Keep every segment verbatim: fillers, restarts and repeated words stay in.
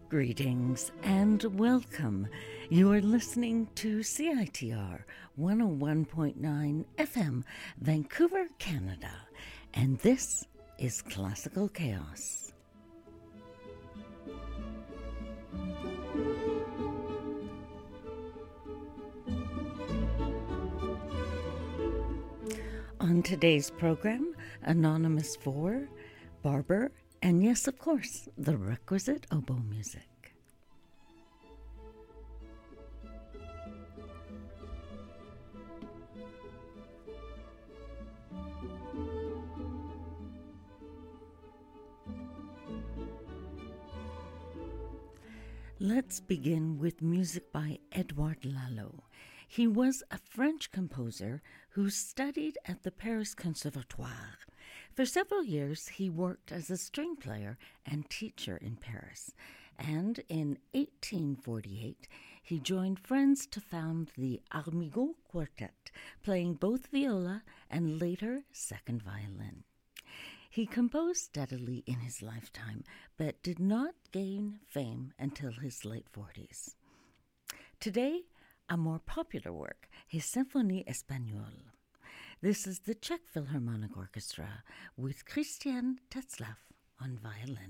Greetings and welcome. You are listening to C I T R one oh one point nine F M, Vancouver, Canada, and this is Classical Chaos. On today's program, Anonymous four, Barber, and yes, of course, the requisite oboe music. Let's begin with music by Edouard Lalo. He was a French composer who studied at the Paris Conservatoire. For several years, he worked as a string player and teacher in Paris, and in eighteen forty-eight, he joined friends to found the Armigaud Quartet, playing both viola and later second violin. He composed steadily in his lifetime, but did not gain fame until his late forties. Today, a more popular work, his Symphonie Espagnole. This is the Czech Philharmonic Orchestra with Christian Tetzlaff on violin.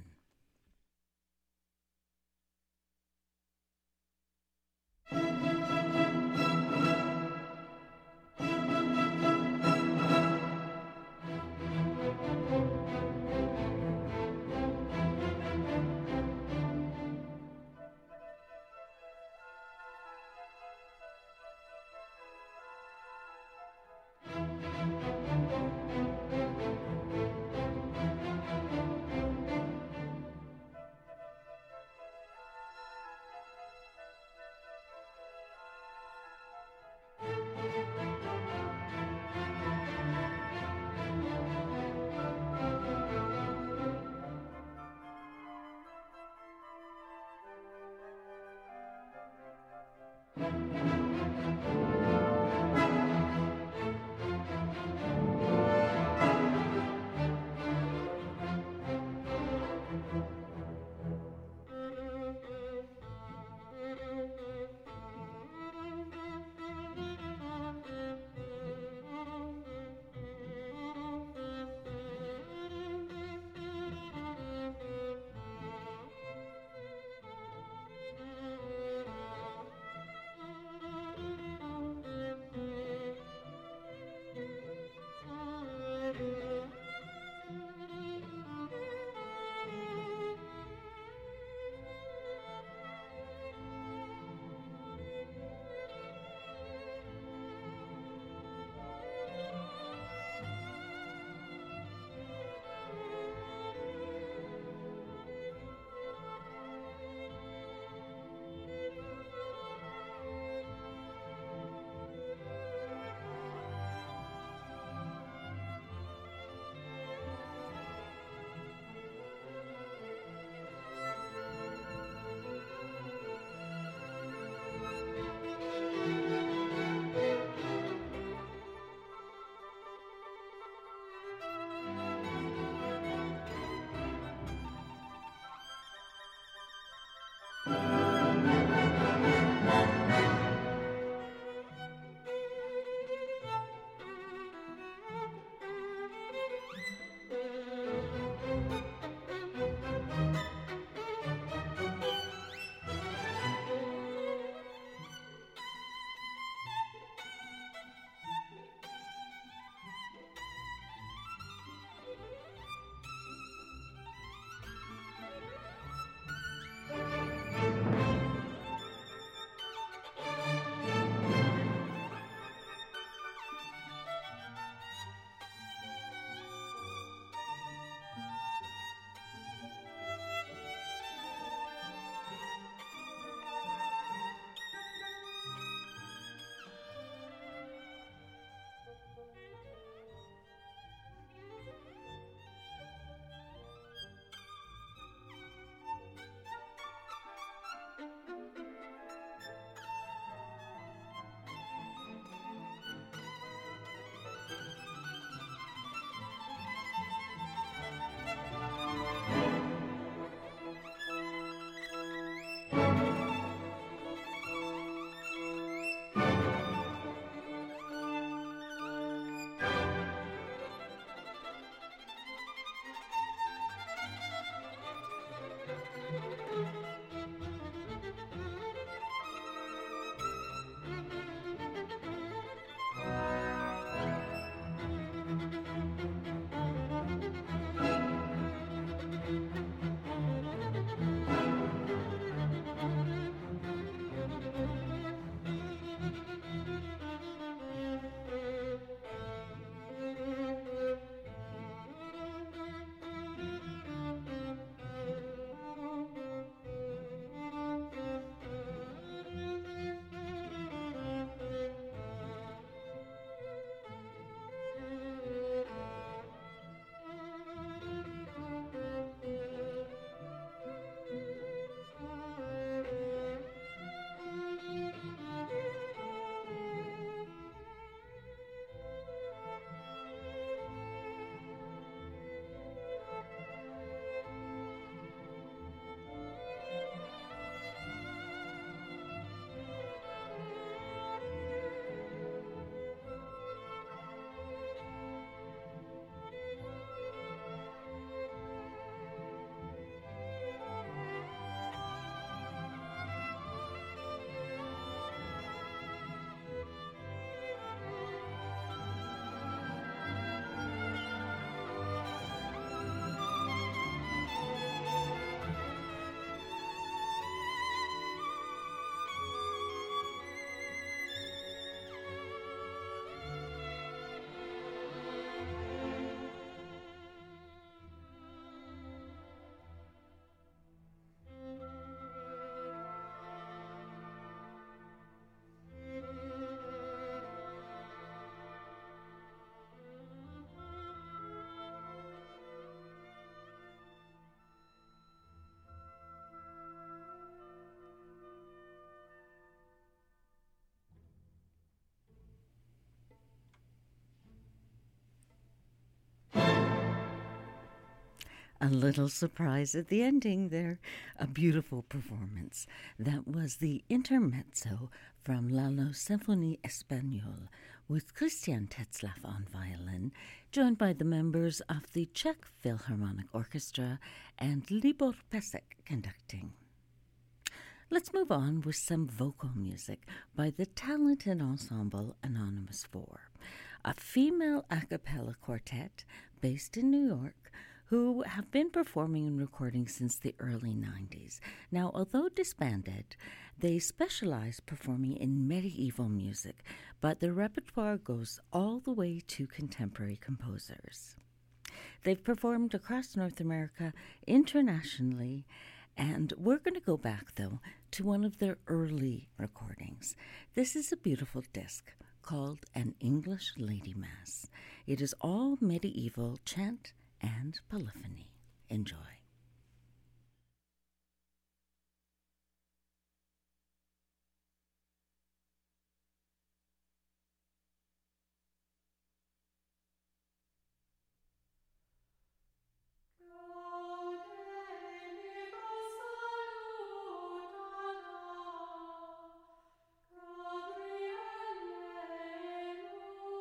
A little surprise at the ending there. A beautiful performance. That was the intermezzo from Lalo Symphonie Espagnole with Christian Tetzlaff on violin, joined by the members of the Czech Philharmonic Orchestra and Libor Pesek conducting. Let's move on with some vocal music by the talented ensemble Anonymous Four, a female a cappella quartet based in New York who have been performing and recording since the early nineties. Now, although disbanded, they specialize performing in medieval music, but their repertoire goes all the way to contemporary composers. They've performed across North America, internationally, and we're going to go back, though, to one of their early recordings. This is a beautiful disc called An English Lady Mass. It is all medieval chant and polyphony. Enjoy.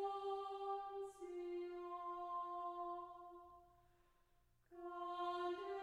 Gabriele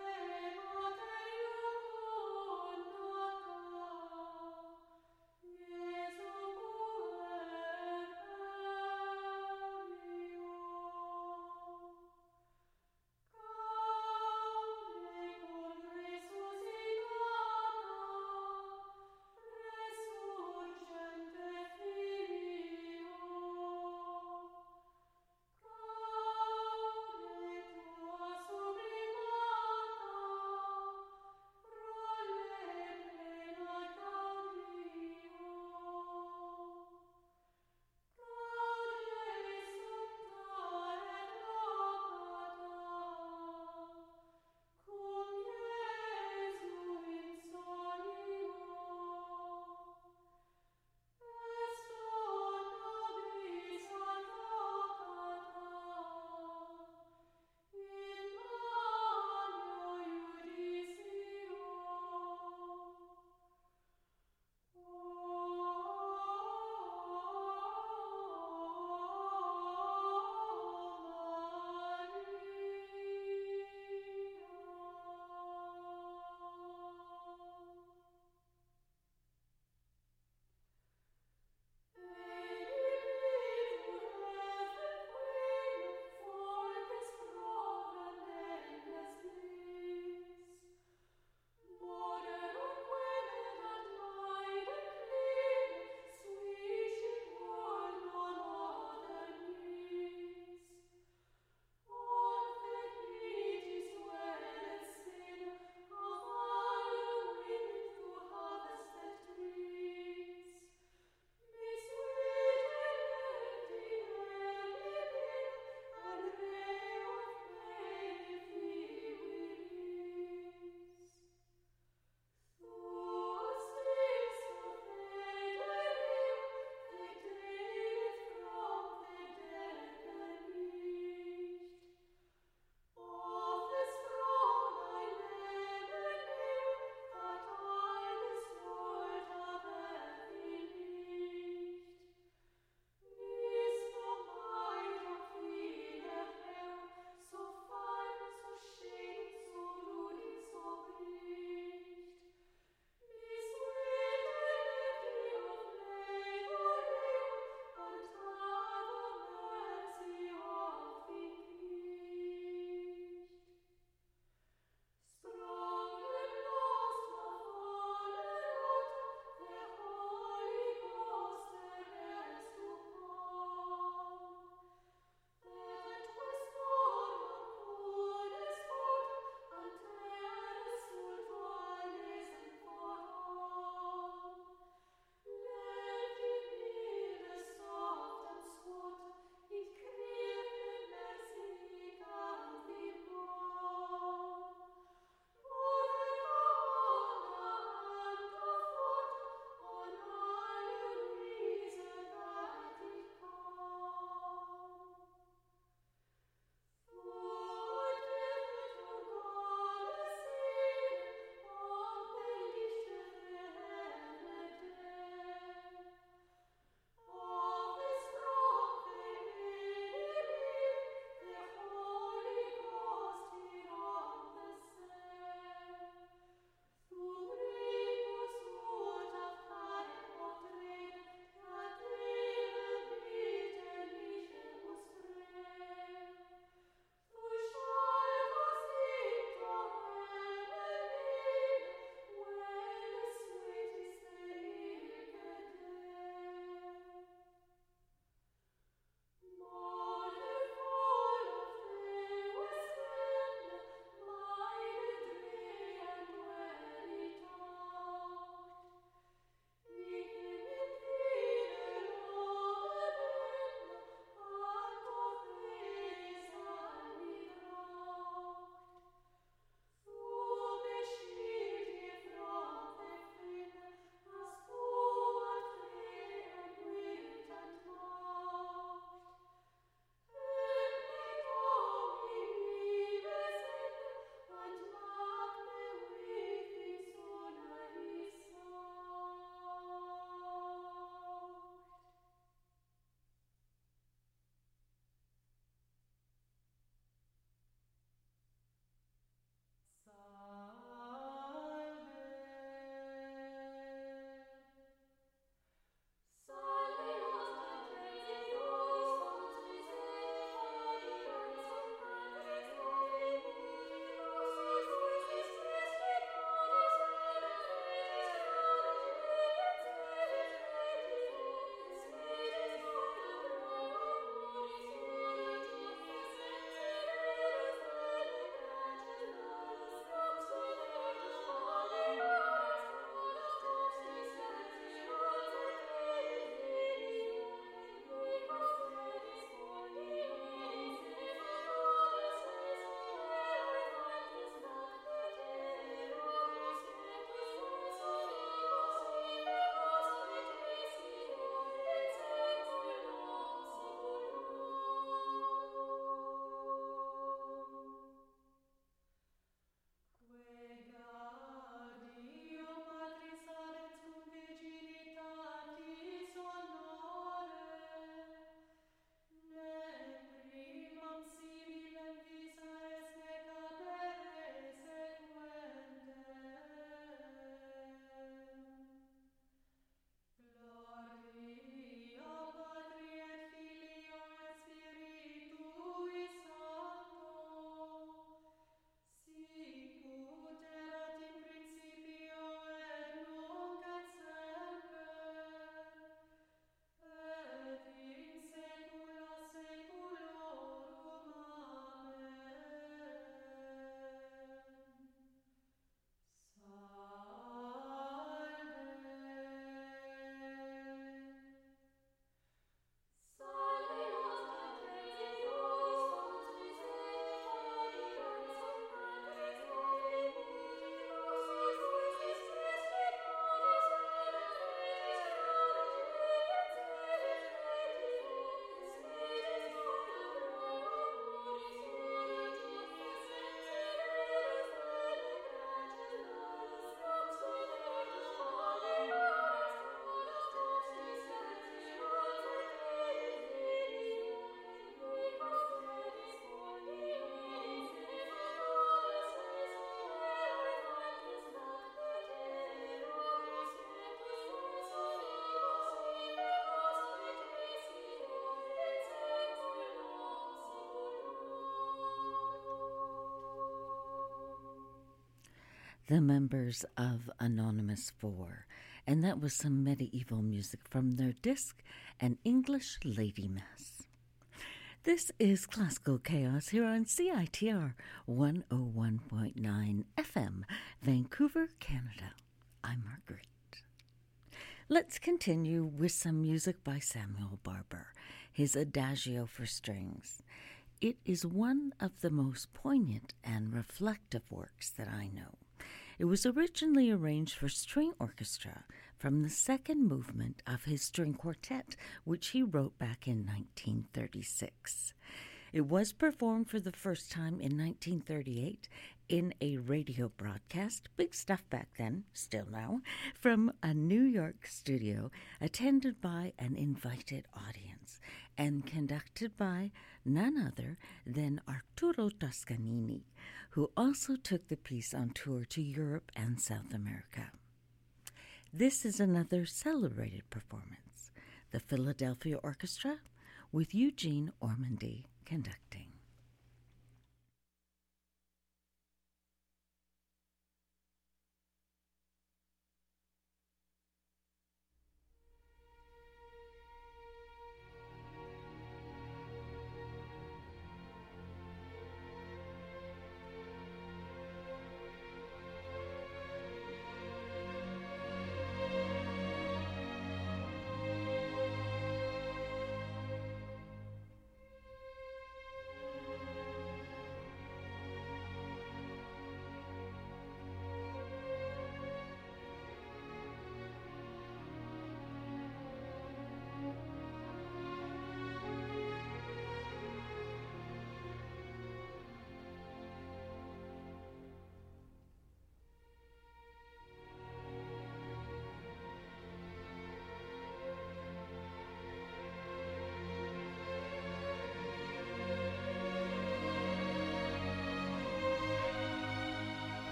the members of Anonymous Four, and that was some medieval music from their disc, An English Lady Mass. This is Classical Chaos here on C I T R one oh one point nine F M, Vancouver, Canada. I'm Marguerite. Let's continue with some music by Samuel Barber, his Adagio for Strings. It is one of the most poignant and reflective works that I know. It was originally arranged for string orchestra from the second movement of his string quartet, which he wrote back in nineteen thirty-six. It was performed for the first time in nineteen thirty-eight in a radio broadcast, big stuff back then, still now, from a New York studio, attended by an invited audience, and conducted by none other than Arturo Toscanini, who also took the piece on tour to Europe and South America. This is another celebrated performance, the Philadelphia Orchestra, with Eugene Ormandy conducting.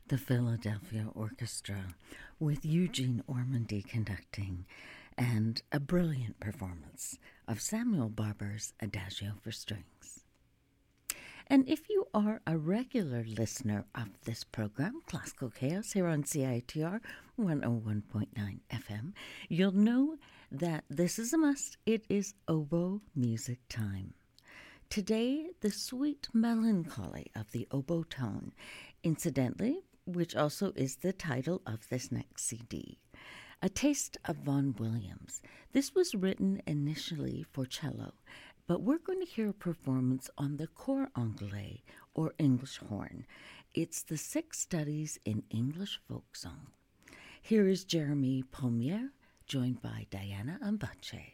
the Philadelphia Orchestra, with Eugene Ormandy conducting, and a brilliant performance of Samuel Barber's Adagio for Strings. And if you are a regular listener of this program, Classical Chaos, here on C I T R one oh one point nine F M, you'll know that this is a must. It is oboe music time. Today, the sweet melancholy of the oboe tone, incidentally, which also is the title of this next C D. A Taste of Vaughan Williams. This was written initially for cello, but we're going to hear a performance on the cor anglais, or English horn. It's the Six Studies in English Folk Song. Here is Jeremy Pommier, joined by Diana Ambache.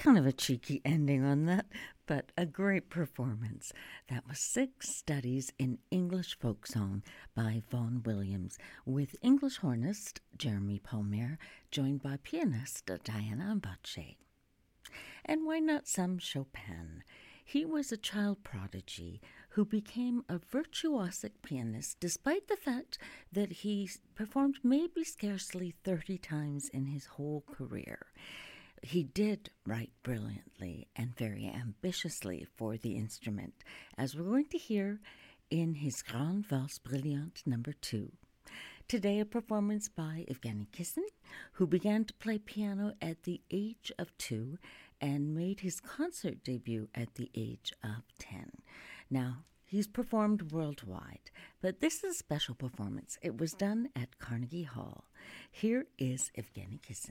kind of a cheeky ending on that, but a great performance. That was Six Studies in English Folk Song by Vaughan Williams, with English hornist Jeremy Palmer, joined by pianist Diana Ambache. And why not some Chopin? He was a child prodigy who became a virtuosic pianist despite the fact that he performed maybe scarcely thirty times in his whole career. He did write brilliantly and very ambitiously for the instrument, as we're going to hear in his Grande Valse Brillante number two. Today, a performance by Evgeny Kissin, who began to play piano at the age of two and made his concert debut at the age of ten. Now, he's performed worldwide, but this is a special performance. It was done at Carnegie Hall. Here is Evgeny Kissin.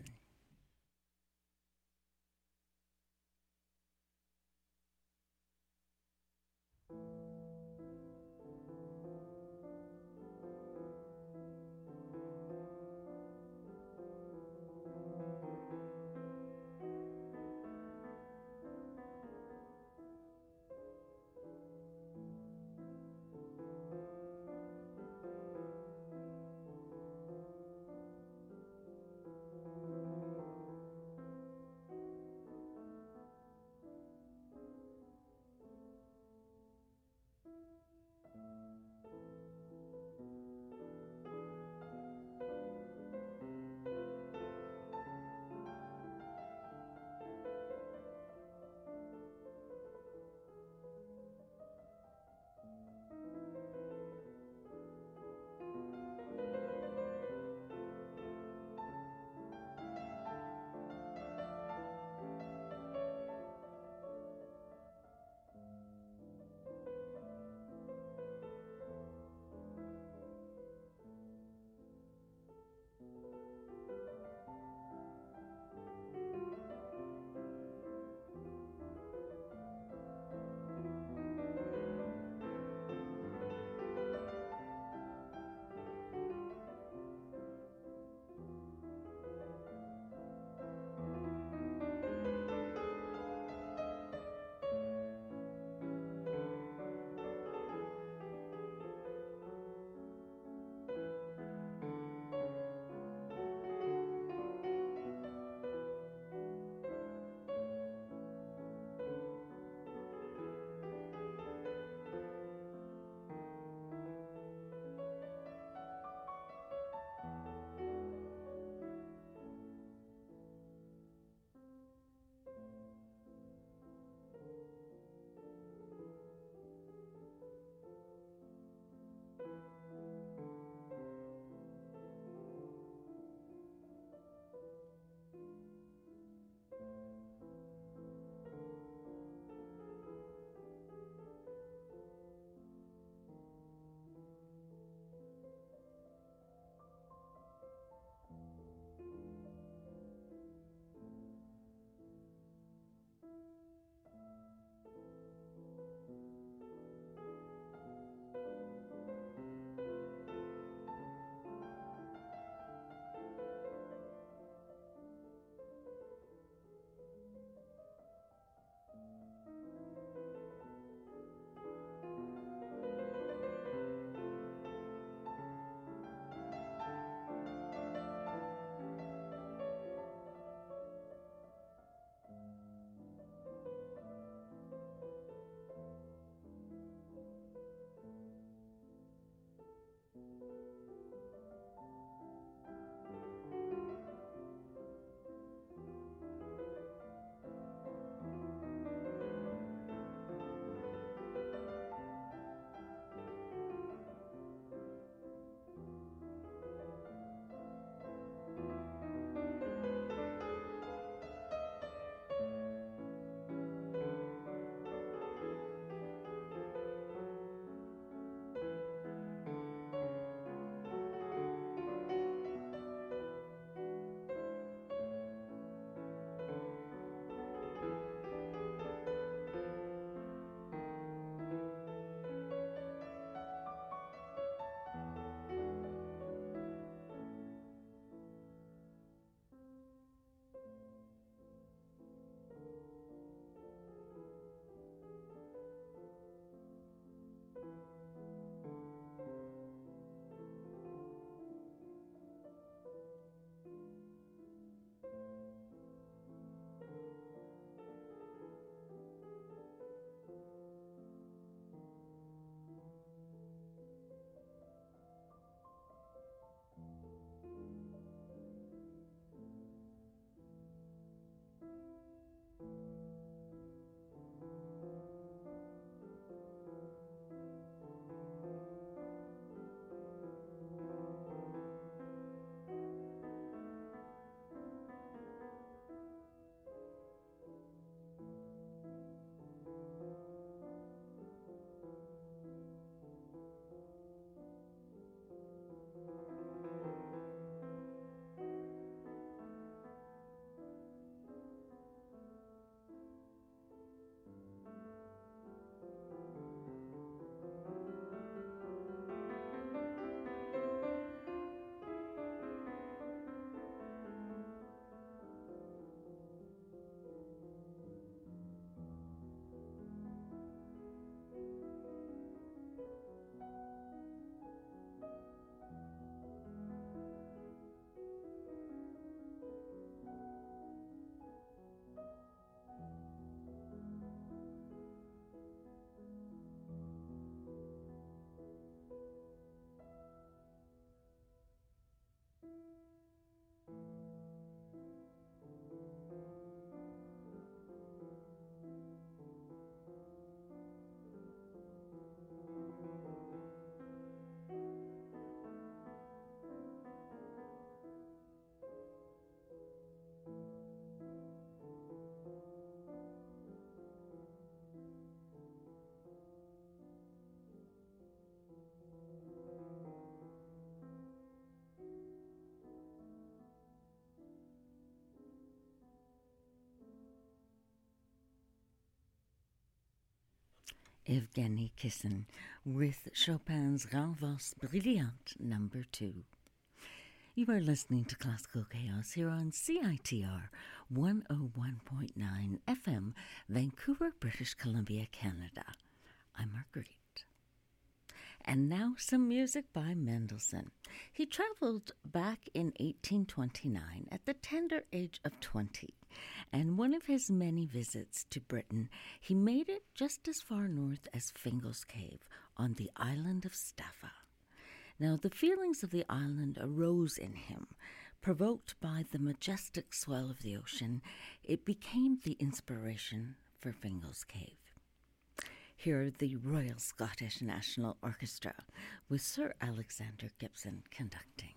Evgeny Kissin with Chopin's Renvers Brilliant number two. You are listening to Classical Chaos here on C I T R one oh one point nine F M, Vancouver, British Columbia, Canada. I'm Marguerite. And now some music by Mendelssohn. He traveled back in eighteen twenty-nine at the tender age of twenty, and one of his many visits to Britain, he made it just as far north as Fingal's Cave on the island of Staffa. Now, the feelings of the island arose in him. Provoked by the majestic swell of the ocean, it became the inspiration for Fingal's Cave. Here, the Royal Scottish National Orchestra with Sir Alexander Gibson conducting.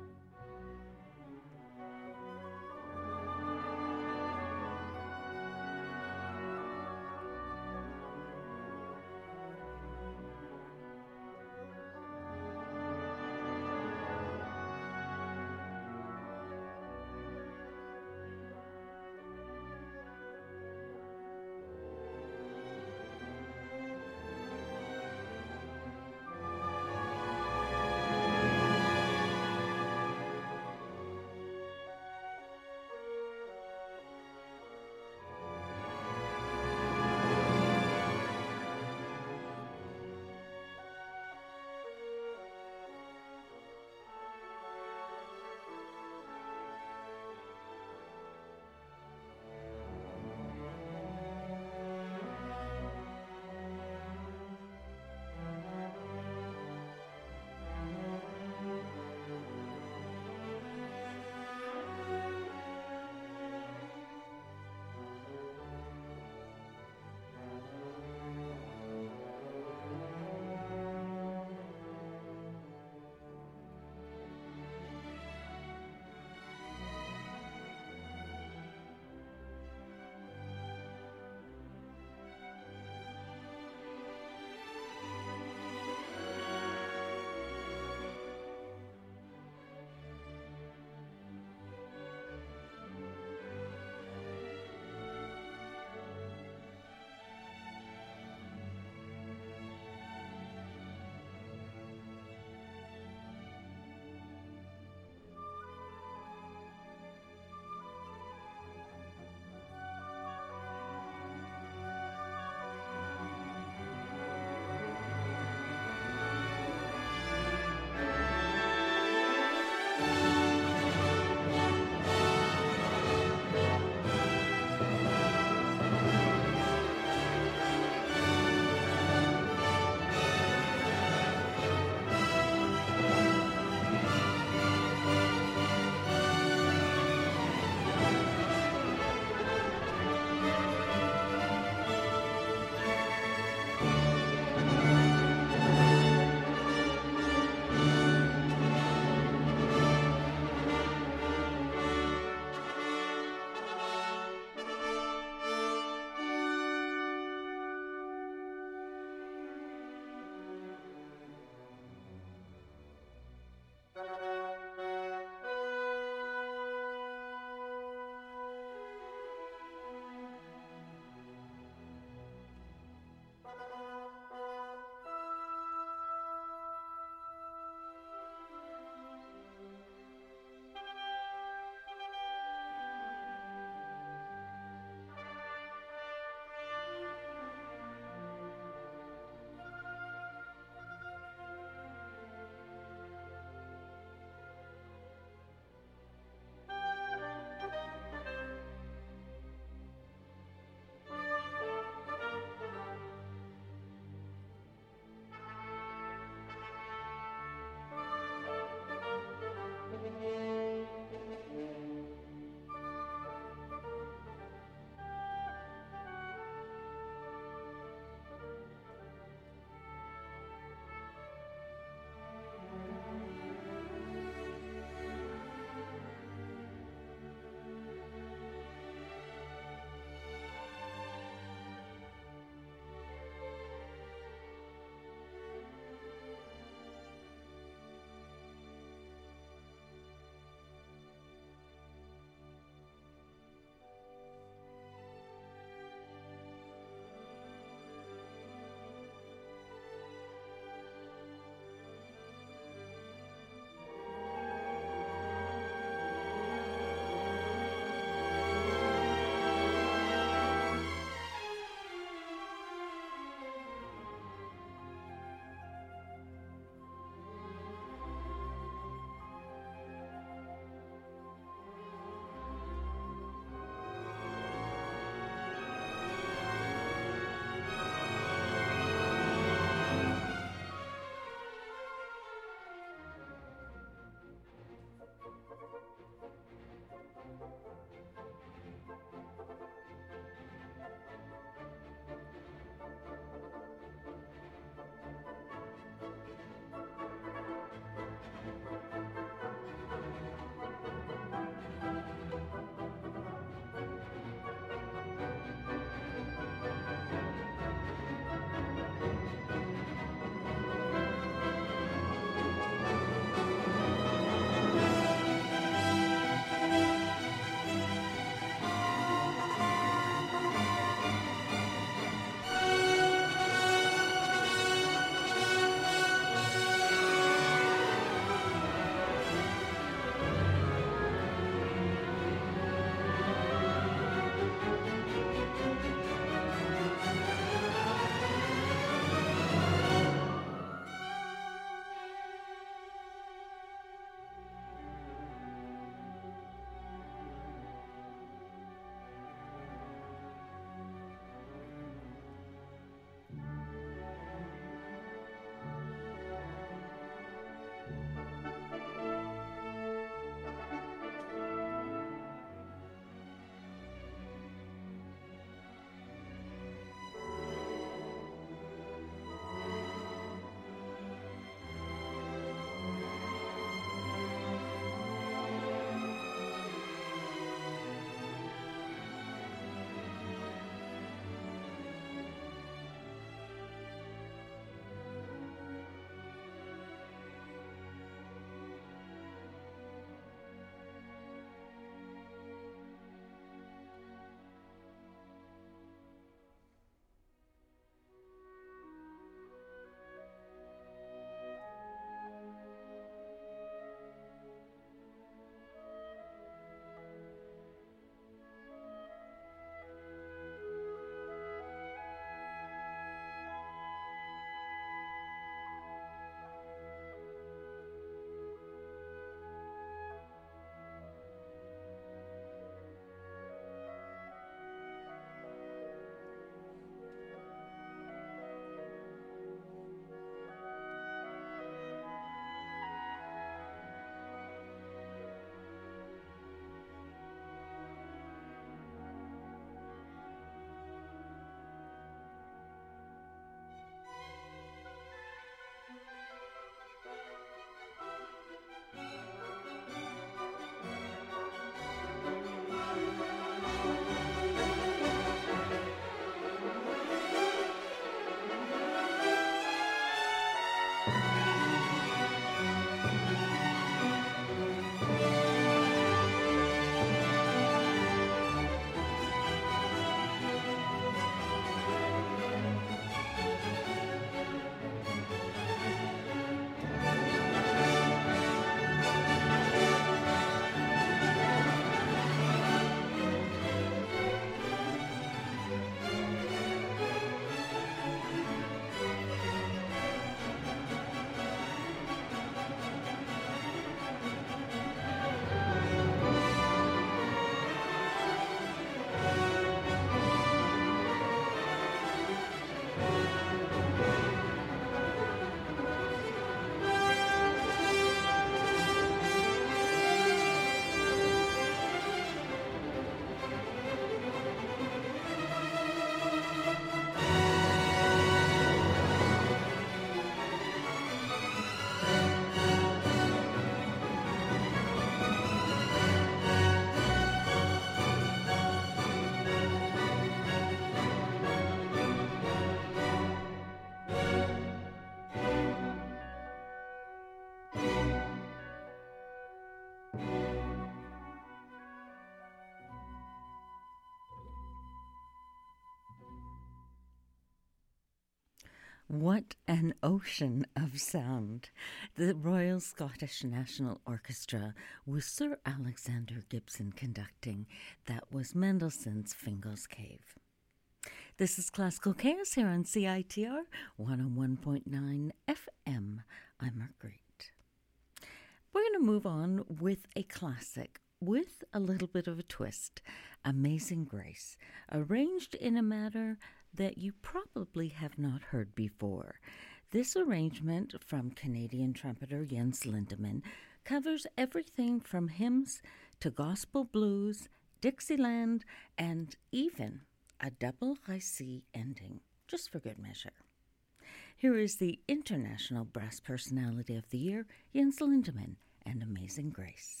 What an ocean of sound. The Royal Scottish National Orchestra with Sir Alexander Gibson conducting. That was Mendelssohn's Fingal's Cave. This is Classical Chaos here on C I T R one oh one point nine F M. I'm Marguerite. We're going to move on with a classic with a little bit of a twist. Amazing Grace, arranged in a manner that you probably have not heard before. This arrangement from Canadian trumpeter Jens Lindemann covers everything from hymns to gospel blues, Dixieland, and even a double récit ending, just for good measure. Here is the International Brass Personality of the Year, Jens Lindemann, and Amazing Grace.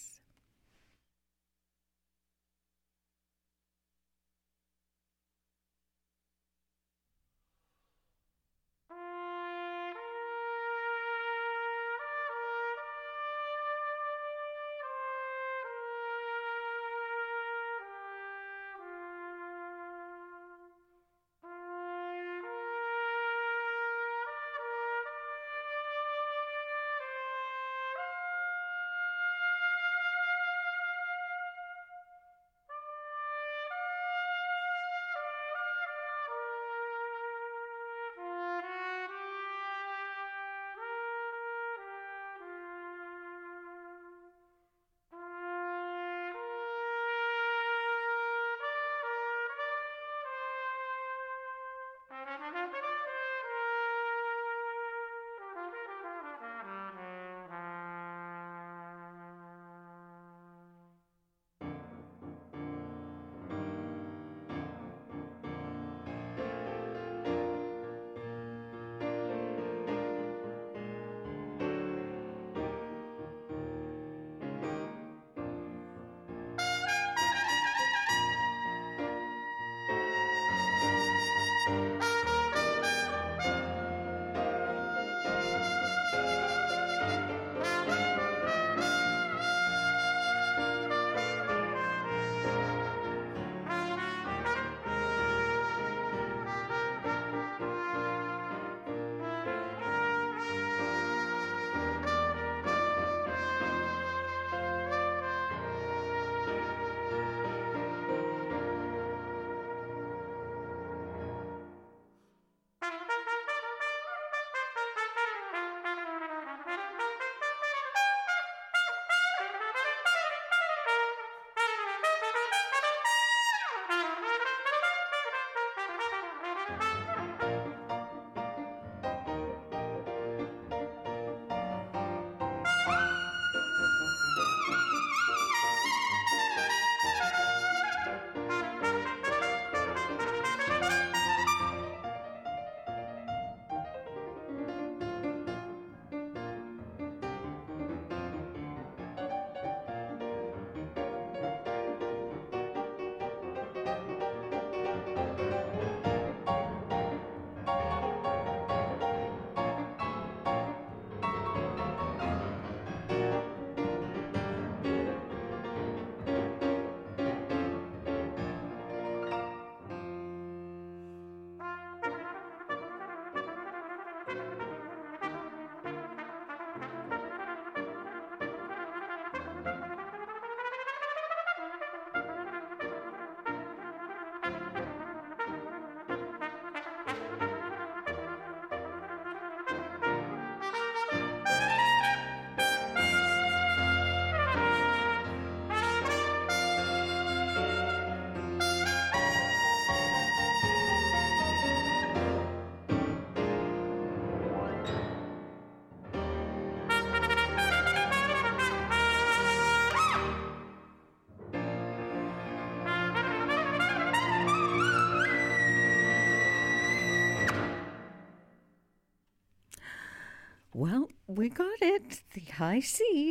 Well, we got it. The high C.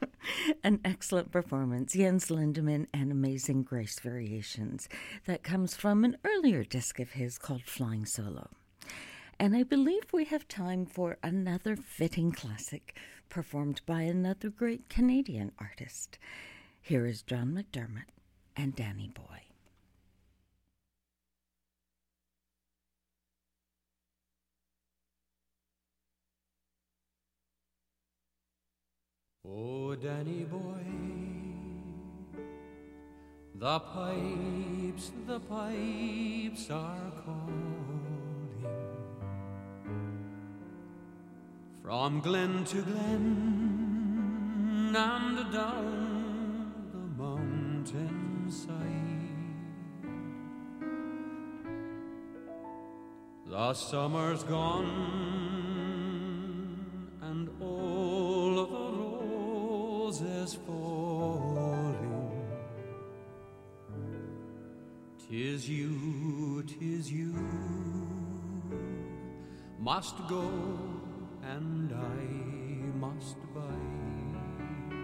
An excellent performance. Jens Lindemann and Amazing Grace Variations. That comes from an earlier disc of his called Flying Solo. And I believe we have time for another fitting classic performed by another great Canadian artist. Here is John McDermott and Danny Boy. Oh, Danny boy, the pipes, the pipes are calling from glen to glen and down the mountainside. The summer's gone and all of the roses falling. 'Tis you, 'tis you must go and I must bide.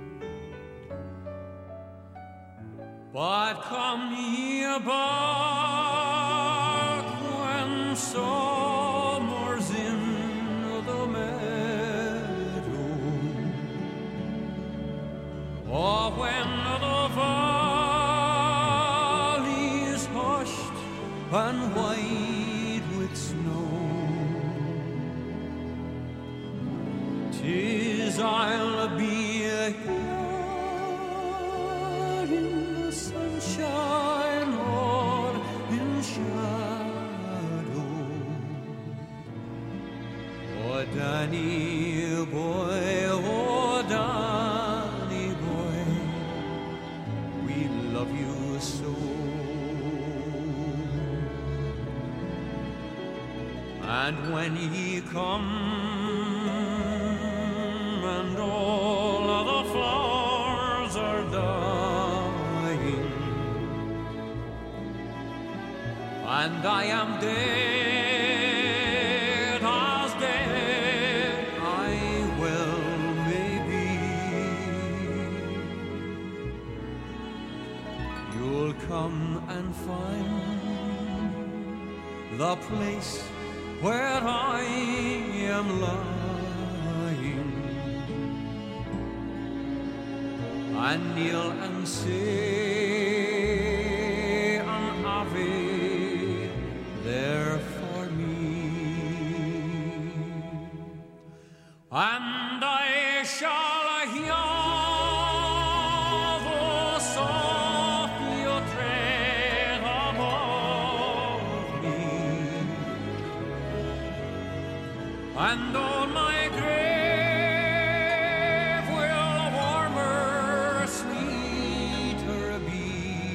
But come ye back when summer's in the meadow, or when the valley's hushed and white with snow. 'Tis I'll be here in the sunshine or in shadow. Oh, Danny boy, oh, Danny boy, we love you so. And when ye come and all of the flowers are dying, and I am dead as dead I well may be, you'll come and find the place where I am lying, and kneel and say an Ave there for me, and I shall hear the softly tread above me, and on my grave will warmer, sweeter be,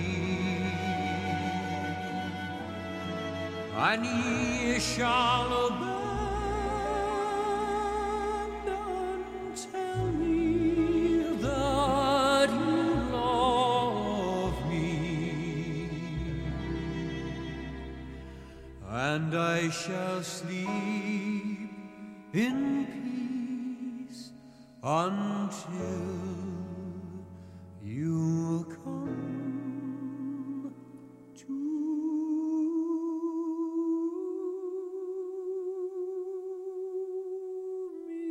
and ye shall bend and tell me that you love me, and I shall sleep in peace until you come to me.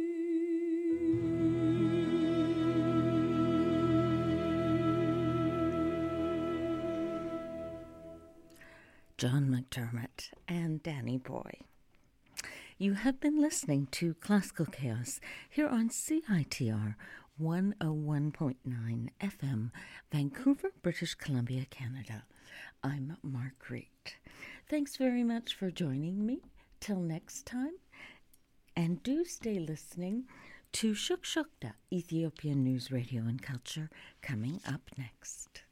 John McDermott and Danny Boy. You have been listening to Classical Chaos here on C I T R one oh one point nine F M, Vancouver, British Columbia, Canada. I'm Marguerite. Thanks very much for joining me. Till next time, and do stay listening to Shukshukta, Ethiopian News Radio and Culture, coming up next.